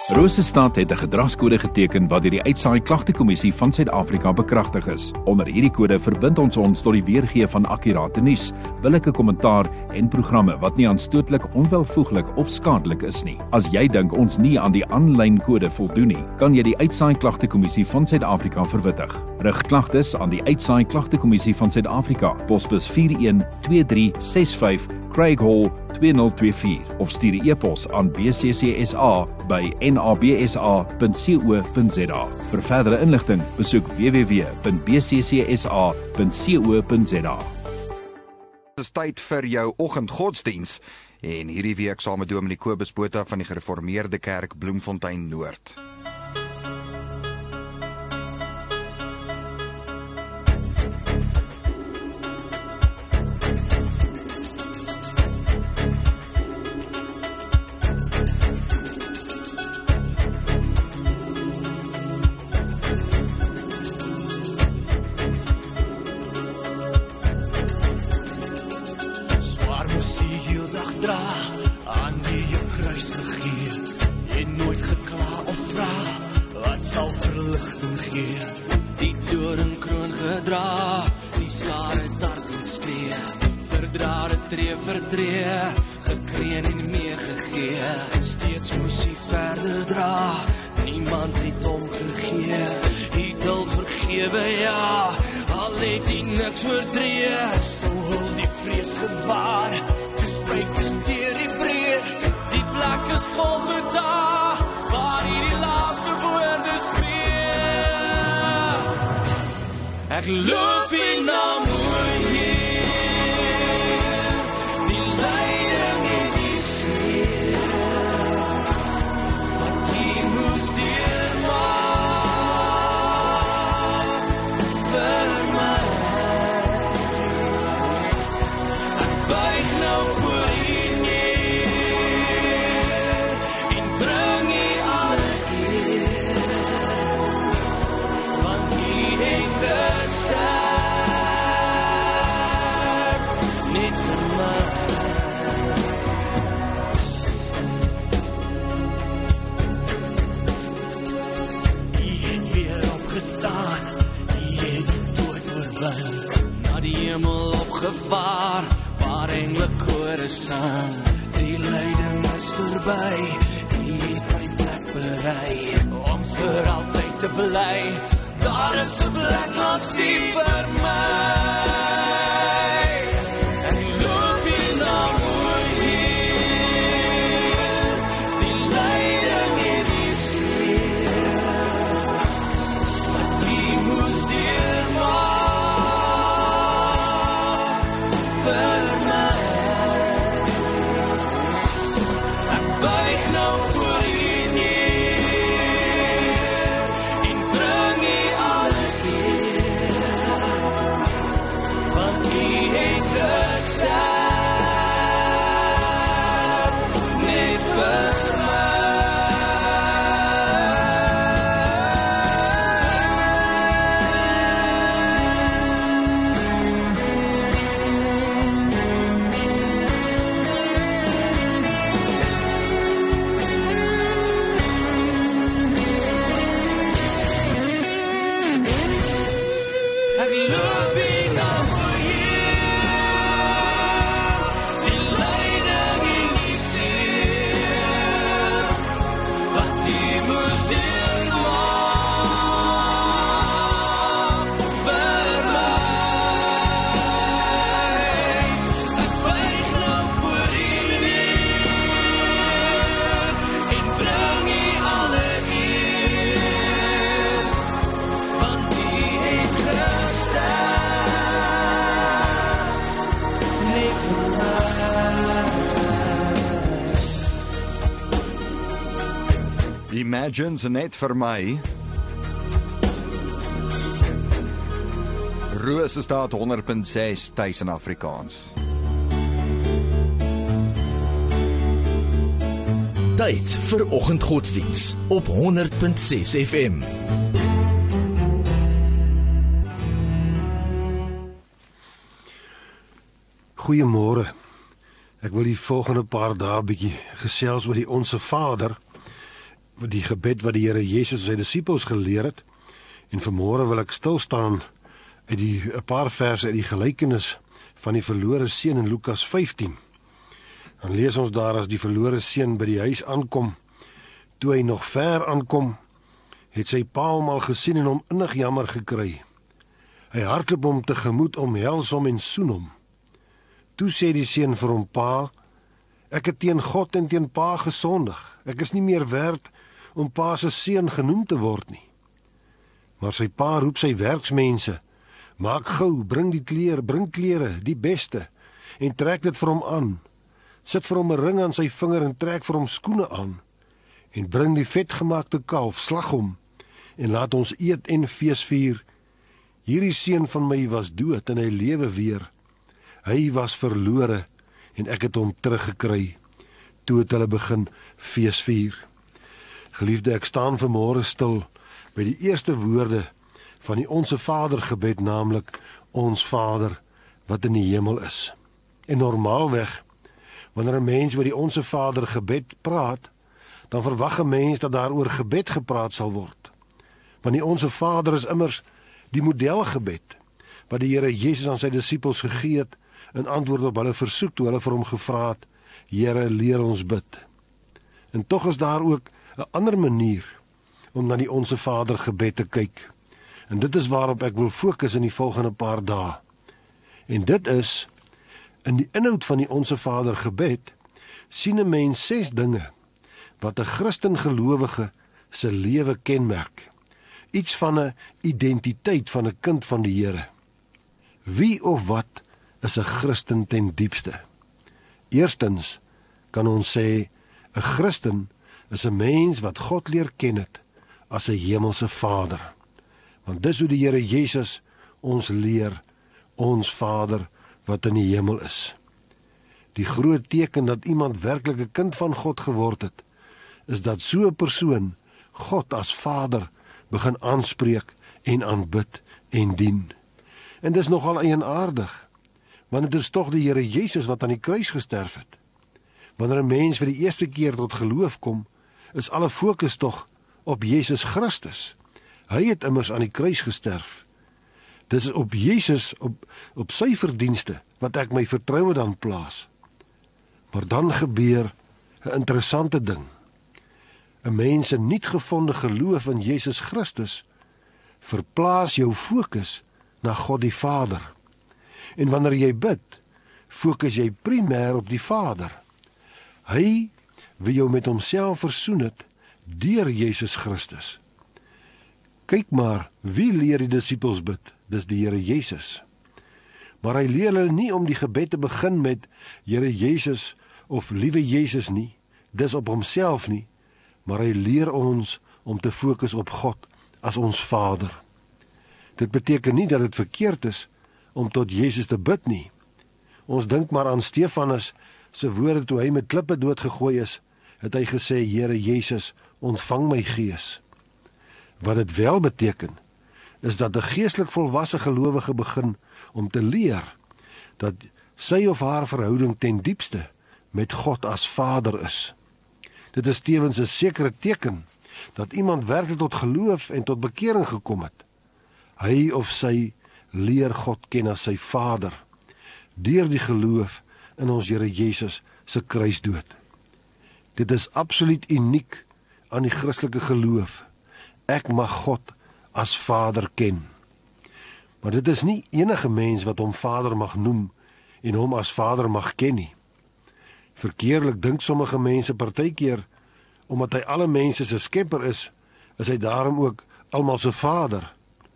Rosestad het 'n gedragskode geteken wat deur die Uitsaai Klagtekommissie van Suid-Afrika bekragtig is. Onder hierdie kode verbind ons tot die weergee van akkurate nuus, billike kommentaar en programme wat nie aanstootlik, onwelvoeglik of skadelik is nie. As jy dink ons nie aan die aanlyn kode voldoen nie, kan jy die Uitsaai Klagtekommissie van Suid-Afrika verwittig. Rig klagtes aan die Uitsaai Klagtekommissie van Suid-Afrika, posbus 412365 Craig Hall 2024 of stuur 'n e-pos aan bccsa@nabsa.co.za. Vir verdere inligting, besoek www.bccsa.co.za. Dit is tyd vir jou oggendgodsdiens en hierdie week saam met Dominee Kobus Botha van die Gereformeerde Kerk Bloemfontein Noord. Gekreen en meegegee, steeds moes hy verder dra, niemand het hom gegee, hy wil vergewe, ja, al het hy niks oortree, so hul die vrees gewaar, toe spreek is deur die breek, die plek is Golgotha, waar hy die laaste woorde spreek, ek loop in naam gevaar, waar engele kore sang, die lyding is verby, die het my plek berei, om vir altyd te bly, daar is 'n plek langs die vir my, en die loop hier na mooi hier, die lyding en die seer, wat die moes deurmaak, Imagines net vir my. Rosestad 100.6 tuis in Afrikaans. Tyd vir oggendgodsdiens op 100.6 FM. Goeiemôre. Ek wil die volgende paar dae bietjie gesels oor die Onse Vader. die gebed wat die Here Jesus sy disippels geleer het. En vanmôre wil ek stil staan uit 'n paar verse uit die gelykenis van die verlore seun in Lukas 15. Dan lees ons daar as die verlore seun by die huis aankom. Toe hy nog ver aankom, het sy pa hom al gesien en hom innig jammer gekry. Hy hardloop hom tegemoet, omhels hom en soen hom. Toe sê die seun vir hom: Pa, ek het teen God en teen pa gesondig. Ek is nie meer werd om pa se seun genoem te word nie. Maar sy pa roep sy werksmense: Maak gou, bring klere, die beste, en trek dit vir hom aan. Sit vir hom 'n ring aan sy vinger en trek vir hom skoene aan. En bring die vetgemaakte kalf, slag hom, en laat ons eet en feesvier. Hierdie seun van my was dood en hy lewe weer. Hy was verlore en ek het hom teruggekry. Toe het hulle begin feesvier. Geliefde, ek staan vanmôre stil by die eerste woorde van die Onse Vader gebed, naamlik ons Vader wat in die hemel is. En normaalweg, wanneer 'n mens oor die Onse Vader gebed praat, dan verwag 'n mens dat daar oor gebed gepraat sal word. Want die Onse Vader is immers die modelgebed wat die Here Jesus aan sy disippels gegee het in antwoord op hulle versoek toe hulle vir hom gevra het: Here, leer ons bid. En tog is daar ook 'n ander manier om na die Onse Vader gebed te kyk. En dit is waarop ek wil fokus in die volgende paar dae. En dit is, in die inhoud van die Onse Vader gebed, sien 'n mens 6 dinge wat 'n Christen gelowige se lewe kenmerk. Iets van 'n identiteit van 'n kind van die Here. Wie of wat is 'n Christen ten diepste? Eerstens kan ons sê 'n Christen is 'n mens wat God leer ken het as 'n hemelse Vader. Want dis hoe die Here Jesus ons leer, ons Vader wat in die hemel is. Die groot teken dat iemand werklik 'n kind van God geword het, is dat so 'n persoon God as Vader begin aanspreek en aanbid en dien. En dis nogal eienaardig, want dit is tog die Here Jesus wat aan die kruis gesterf het. Wanneer 'n mens vir die eerste keer tot geloof kom, is alle fokus tog op Jesus Christus. Hy het immers aan die kruis gesterf. Dis op Jesus, op sy verdienste, wat ek my vertroue dan plaas. Maar dan gebeur 'n interessante ding. 'n Mens se nuut gevonde geloof in Jesus Christus verplaas jou fokus na God die Vader. En wanneer jy bid, fokus jy primêr op die Vader. Hy wil jou met homself versoen het deur Jesus Christus. Kyk maar, wie leer die disippels bid? Dis die Here Jesus. Maar hy leer hulle nie om die gebed te begin met Here Jesus of Liewe Jesus nie, dis op homself nie, maar hy leer ons om te fokus op God as ons Vader. Dit beteken nie dat dit verkeerd is om tot Jesus te bid nie. Ons dink maar aan Stefanus se woorde toe hy met klippe doodgegooi is, het hy gesê: Here Jesus, ontvang my gees. Wat dit wel beteken, is dat 'n geestelik volwasse gelowige begin om te leer dat sy of haar verhouding ten diepste met God as Vader is. Dit is tevens 'n sekere teken dat iemand werklik tot geloof en tot bekering gekom het. Hy of sy leer God ken as sy Vader deur die geloof in ons Here Jesus se kruisdood. Dit is absoluut uniek aan die Christelike geloof. Ek mag God as Vader ken. Maar dit is nie enige mens wat hom Vader mag noem en hom as Vader mag ken nie. Verkeerlik dink sommige mense partykeer, omdat hy alle mense se skepper is hy daarom ook almal se Vader.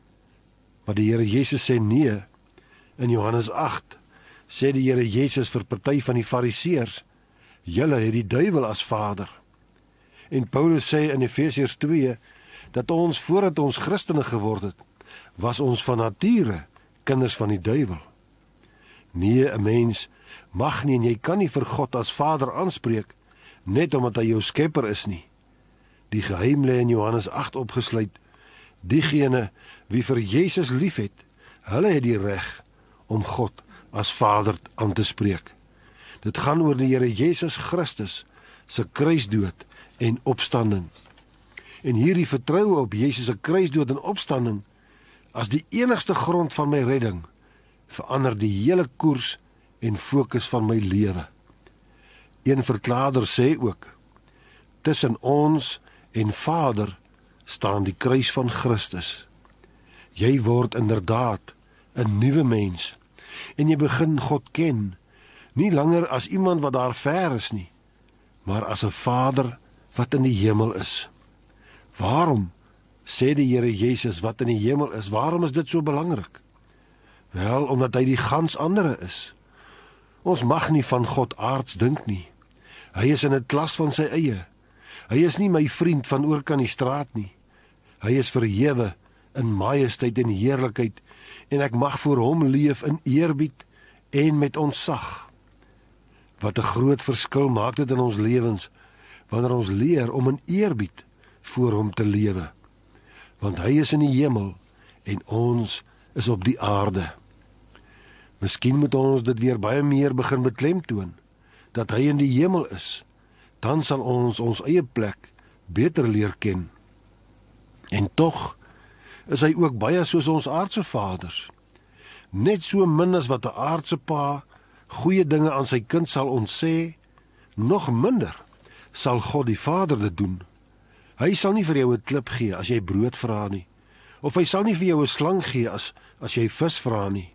Maar die Here Jesus sê nee. In Johannes 8 sê die Here Jesus vir party van die Fariseërs: julle het die duiwel as Vader. En Paulus sê in Efesiërs 2 dat ons voordat ons Christene geword het, was ons van nature kinders van die duiwel. Nee, 'n mens mag nie en jy kan nie vir God as Vader aanspreek net omdat hy jou skepper is nie. Die geheim lê in Johannes 8 opgesluit. Diegene wie vir Jesus liefhet, hulle het die reg om God as Vader aan te spreek. Dit gaan oor die Here Jesus Christus se kruisdood en opstanding. En hierdie vertroue op Jesus se kruisdood en opstanding as die enigste grond van my redding, verander die hele koers en fokus van my lewe. Een verklaarder sê ook, tussen ons en Vader staan die kruis van Christus. Jy word inderdaad 'n nuwe mens en jy begin God ken, nie langer as iemand wat daar ver is nie, maar as 'n Vader wat in die hemel is. Waarom sê die Here Jesus wat in die hemel is? Waarom is dit so belangrik? Wel, omdat hy die gans andere is. Ons mag nie van God aards dink nie. Hy is in 'n klas van sy eie. Hy is nie my vriend van oor kan die straat nie. Hy is verhewe in majesteit en heerlikheid en ek mag voor hom leef in eerbied en met ontzag. Wat 'n groot verskil maak dit in ons lewens wanneer ons leer om in eerbied voor hom te lewe. Want hy is in die hemel en ons is op die aarde. Miskien moet ons dit weer baie meer begin beklemtoon, dat hy in die hemel is. Dan sal ons ons eie plek beter leer ken. En tog is hy ook baie soos ons aardse vaders. Net so min as wat 'n aardse pa goeie dinge aan sy kind sal ontsê, nog minder sal God die Vader dit doen. Hy sal nie vir jou 'n klip gee as jy brood vra nie, of hy sal nie vir jou 'n slang gee as jy vis vra nie.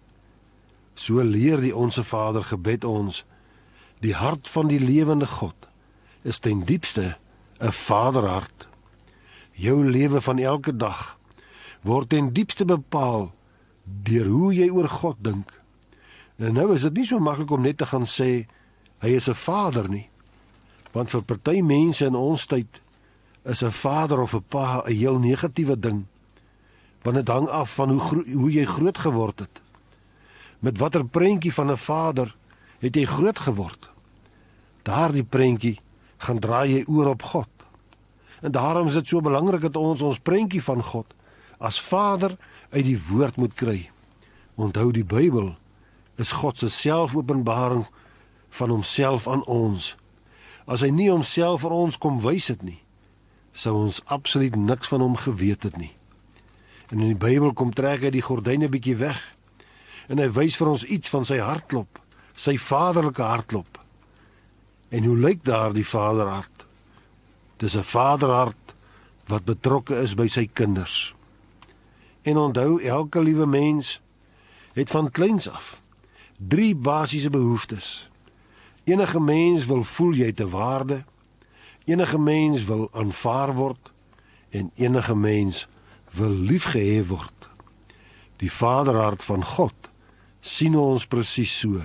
So leer die Onse Vader gebed ons, die hart van die lewende God is ten diepste 'n vaderhart. Jou lewe van elke dag word ten diepste bepaal deur hoe jy oor God dink. En nou is dit nie so maklik om net te gaan sê hy is 'n vader nie, want vir party mense in ons tyd is 'n vader of 'n pa 'n heel negatiewe ding, want dit hang af van hoe jy groot geword het. Met watter prentjie van 'n vader het jy groot geword? Daardie prentjie gaan draai jy oor op God. En daarom is dit so belangrik dat ons prentjie van God as Vader uit die woord moet kry. Onthou, die Bybel is God se selfopenbaring van homself aan ons. As hy nie homself vir ons kom wys het nie, sou ons absoluut niks van hom geweet het nie. En in die Bybel kom trek hy die gordyne bietjie weg en hy wys vir ons iets van sy hartklop, sy vaderlike hartklop. En hoe lyk daardie vaderhart? Dis 'n vaderhart wat betrokke is by sy kinders. En onthou, elke liewe mens het van kleins af 3 basiese behoeftes. Enige mens wil voel jy te waarde, enige mens wil aanvaar word en enige mens wil liefgehê word. Die vaderhart van God sien ons presies so.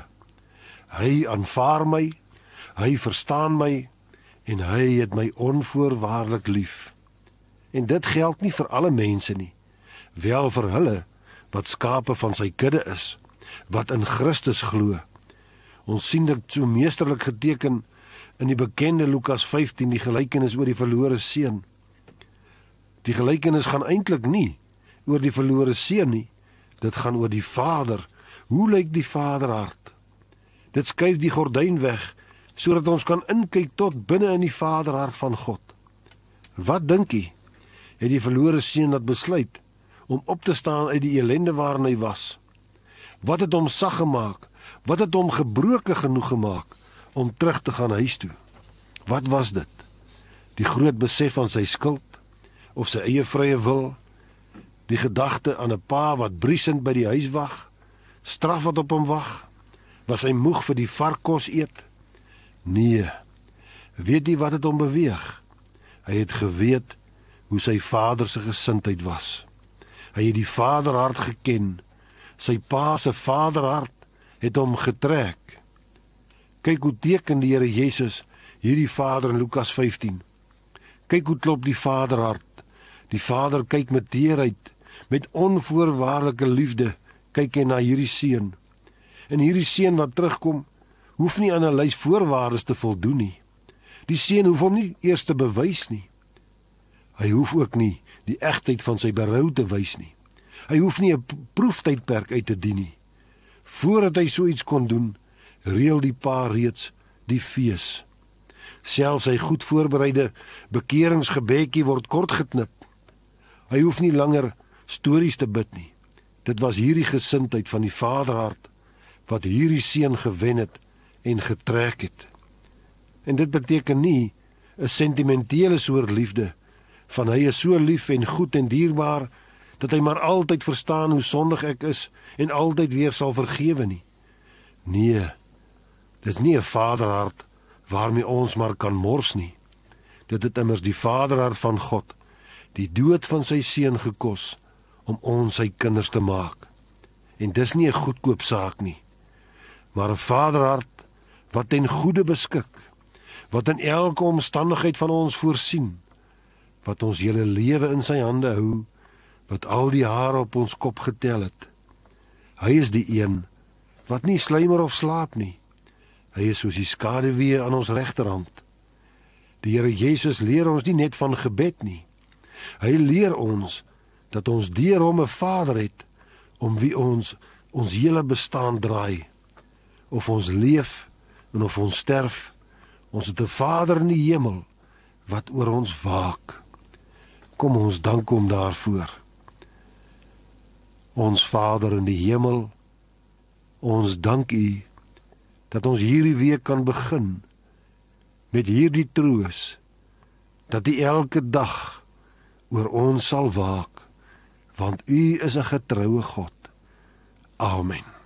Hy aanvaar my, hy verstaan my en hy het my onvoorwaardelik lief. En dit geld nie vir alle mense nie, wel vir hulle wat skape van sy kudde is, wat in Christus glo. Ons sien dit so meesterlik geteken in die bekende Lukas 15, die gelykenis oor die verlore seun. Die gelykenis gaan eintlik nie oor die verlore seun nie, dit gaan oor die Vader. Hoe lyk die vaderhart? Dit skuif die gordyn weg, sodat ons kan inkyk tot binne in die vaderhart van God. Wat dink jy? Het die verlore seun dat besluit om op te staan uit die ellende waarin hy was? Wat het hom sag gemaak? Wat het hom gebroke genoeg gemaak om terug te gaan huis toe? Wat was dit? Die groot besef van sy skuld of sy eie vrye wil? Die gedagte aan 'n pa wat briesend by die huis wag? Straf wat op hom wag? Was hy moeg vir die varkkos eet? Nee. Weet jy wat het hom beweeg? Hy het geweet hoe sy vader se gesindheid was. Hy het die vaderhart geken. Sy pa se vaderhart het hom getrek. Kyk hoe teken die Here Jesus hierdie vader in Lukas 15. Kyk hoe klop die vaderhart. Die vader kyk met teerheid, met onvoorwaardelike liefde, kyk hy na hierdie seun. En hierdie seun wat terugkom, hoef nie aan 'n lys voorwaardes te voldoen nie. Die seun hoef hom nie eers te bewys nie. Hy hoef ook nie die egtheid van sy berou te wys nie. Hy hoef nie 'n proeftydperk uit te dien nie. Voordat hy so iets kon doen, reël die pa reeds die fees. Selfs sy goed voorbereide bekeringsgebedjie word kortgeknip. Hy hoef nie langer stories te bid nie. Dit was hierdie gesindheid van die Vaderhart wat hierdie seun gewen het en getrek het. En dit beteken nie 'n sentimentele soort liefde, van hy is so lief en goed en dierbaar, dat hy maar altyd verstaan hoe sondig ek is en altyd weer sal vergewe nie. Nee, dit is nie 'n Vaderhart waarmee ons maar kan mors nie. Dit het immers die Vaderhart van God, die dood van sy seun gekos, om ons sy kinders te maak. En dis nie 'n goedkoop saak nie, maar 'n Vaderhart wat ten goeie beskik, wat in elke omstandigheid van ons voorsien, wat ons hele lewe in sy hande hou, wat al die hare op ons kop getel het. Hy is die een wat nie sluimer of slaap nie. Hy is soos die skaduwee aan ons regterhand. Die Here Jesus leer ons nie net van gebed nie. Hy leer ons dat ons deur hom 'n Vader het, om wie ons hele bestaan draai. Of ons leef en of ons sterf, ons het 'n Vader in die hemel wat oor ons waak. Kom ons dank hom daarvoor. Ons Vader in die hemel, ons dank U dat ons hierdie week kan begin met hierdie troos, dat U elke dag oor ons sal waak, want U is 'n getroue God. Amen.